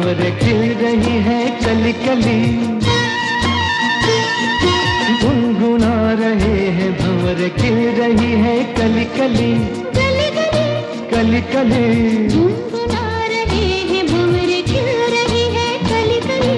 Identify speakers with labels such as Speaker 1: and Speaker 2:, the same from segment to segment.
Speaker 1: भंवर खिल रही है कली कली, गुनगुना रहे हैं भंवर खिल रही है कली कली, कली कली
Speaker 2: गुनगुना रहे हैं भंवर खिल रही है कली कली।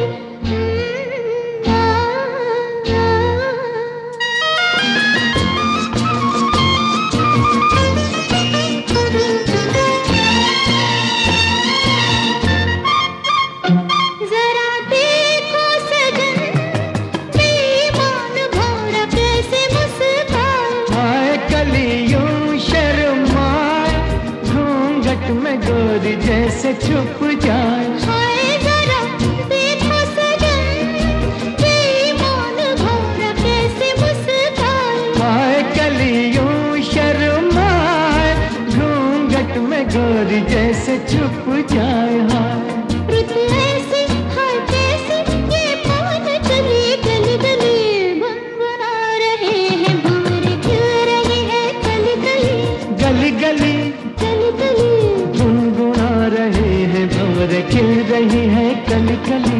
Speaker 2: जरा देखो सजन, बेईमान भंवरा कैसे मुस्काए,
Speaker 1: हाय कली यूं शर्माए, घूंघट में गोरी जैसे छुप जाए।
Speaker 2: हाय जरा देखो सजन, बेईमान भंवरा कैसे मुस्काए,
Speaker 1: हाय कली यूं शर्माए, घूंघट में गोरी जैसे छुप जाए। हाय
Speaker 2: रुत ऐसी हाय कैसी ये पवन चली गली गली, गुनगुना रहे हैं भंवर खिल रही है कली कली,
Speaker 1: गली गली
Speaker 2: कली कली।
Speaker 1: गुनगुना रहे हैं भंवर खिल रही है कली कली।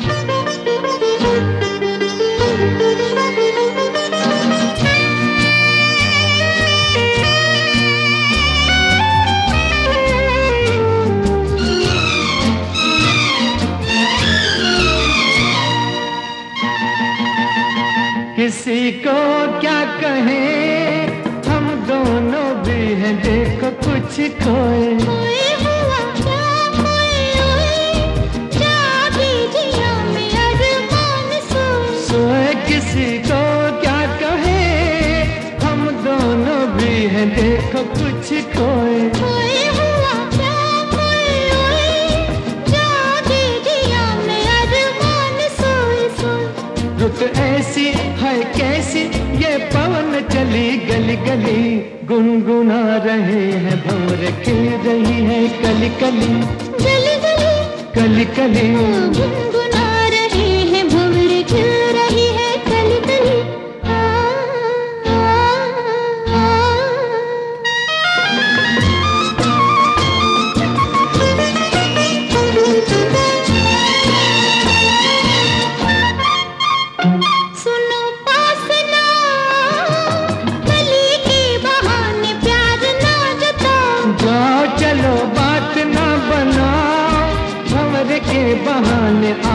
Speaker 1: किसी को क्या कहें, हम दोनों भी हैं देखो कुछ खोए।
Speaker 2: खोए हुआ क्या खोए हुए, जागी जिया में अरमान सोए।
Speaker 1: सोए किसी को क्या कहें, हम दोनों भी हैं देखो कुछ खोए।
Speaker 2: खोए हुआ क्या खोए हुए, जागी जिया में अरमान सोए सोए।
Speaker 1: रुत ऐसी है कैसी ये पवन चली गली गली, गुनगुना रहे हैं भंवर खिल रही है कली कली,
Speaker 2: गली गली
Speaker 1: कली कली।
Speaker 2: गुनगुना रहे हैं भंवर खिल रही है कली कली। सुनो पास ना, कली के बहाने प्यार ना जताओ,
Speaker 1: जाओ चलो बात ना बनाओ, भंवर के बहाने